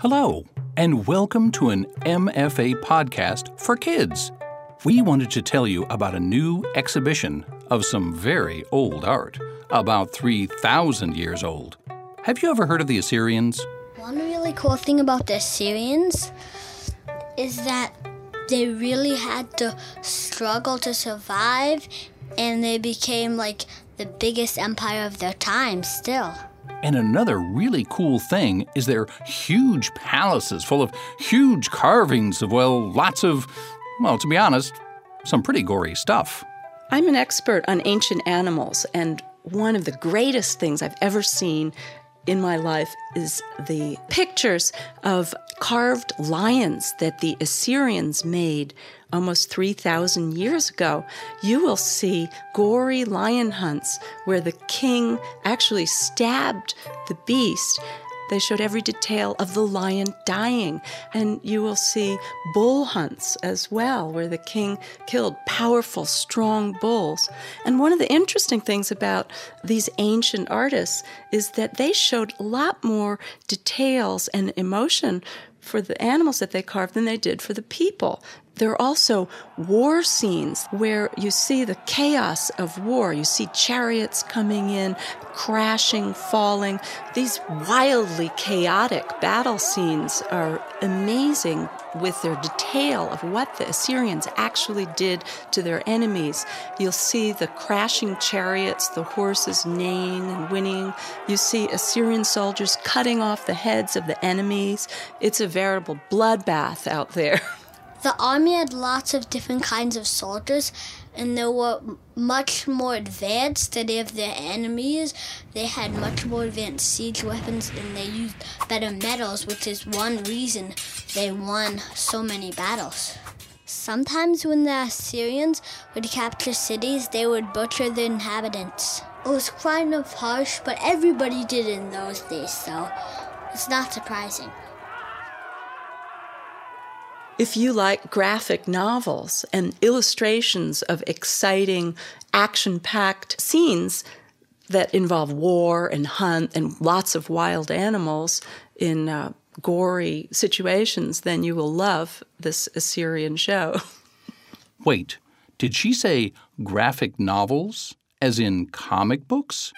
Hello, and welcome to an MFA podcast for kids. We wanted to tell you about a new exhibition of some very old art, about 3,000 years old. Have you ever heard of the Assyrians? One really cool thing about the Assyrians is that they really had to struggle to survive, and they became like the biggest empire of their time still. And another really cool thing is their huge palaces full of huge carvings of, lots of, to be honest, some pretty gory stuff. I'm an expert on ancient animals, and one of the greatest things I've ever seen in my life is the pictures of carved lions that the Assyrians made almost 3,000 years ago. You will see gory lion hunts where the king actually stabbed the beast. They showed every detail of the lion dying. And you will see bull hunts as well, where the king killed powerful, strong bulls. And one of the interesting things about these ancient artists is that they showed a lot more details and emotion for the animals that they carved than they did for the people. There are also war scenes where you see the chaos of war. You see chariots coming in, crashing, falling. These wildly chaotic battle scenes are amazing with their detail of what the Assyrians actually did to their enemies. You'll see the crashing chariots, the horses neighing and whinnying. You see Assyrian soldiers cutting off the heads of the enemies. It's a veritable bloodbath out there. The army had lots of different kinds of soldiers, and they were much more advanced than any of their enemies. They had much more advanced siege weapons, and they used better metals, which is one reason they won so many battles. Sometimes when the Assyrians would capture cities, they would butcher the inhabitants. It was kind of harsh, but everybody did it in those days, so it's not surprising. If you like graphic novels and illustrations of exciting, action-packed scenes that involve war and hunt and lots of wild animals in gory situations, then you will love this Assyrian show. Wait, did she say graphic novels, as in comic books?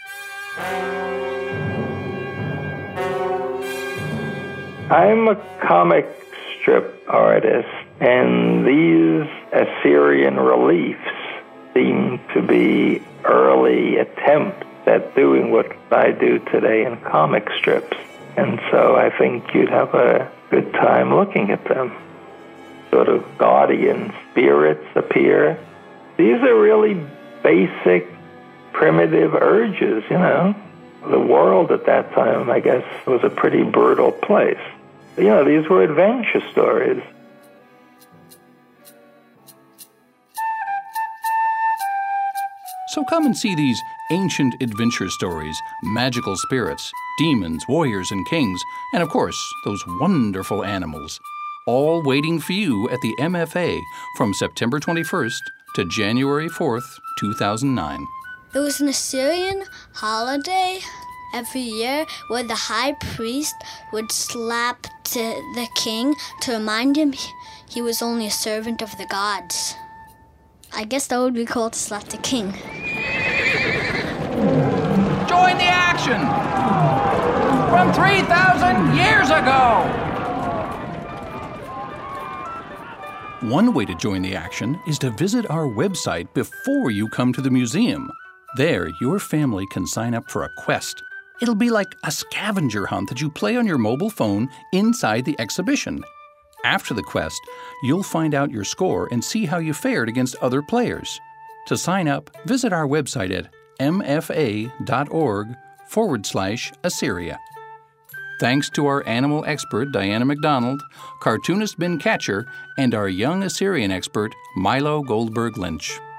I'm a comic strip artist, and these Assyrian reliefs seem to be early attempts at doing what I do today in comic strips. And so I think you'd have a good time looking at them. Sort of guardian spirits appear. These are really basic, primitive urges, The world at that time, I guess, was a pretty brutal place. These were adventure stories. So come and see these ancient adventure stories, magical spirits, demons, warriors, and kings, and of course, those wonderful animals, all waiting for you at the MFA from September 21st to January 4th, 2009. There was an Assyrian holiday every year where the high priest would slap the king to remind him he was only a servant of the gods. I guess that would be cool to slap the king. Join the action! From 3,000 years ago! One way to join the action is to visit our website before you come to the museum. There, your family can sign up for a quest. It'll be like a scavenger hunt that you play on your mobile phone inside the exhibition. After the quest, you'll find out your score and see how you fared against other players. To sign up, visit our website at mfa.org/Assyria. Thanks to our animal expert, Diana McDonald, cartoonist Ben Catcher, and our young Assyrian expert, Milo Goldberg Lynch.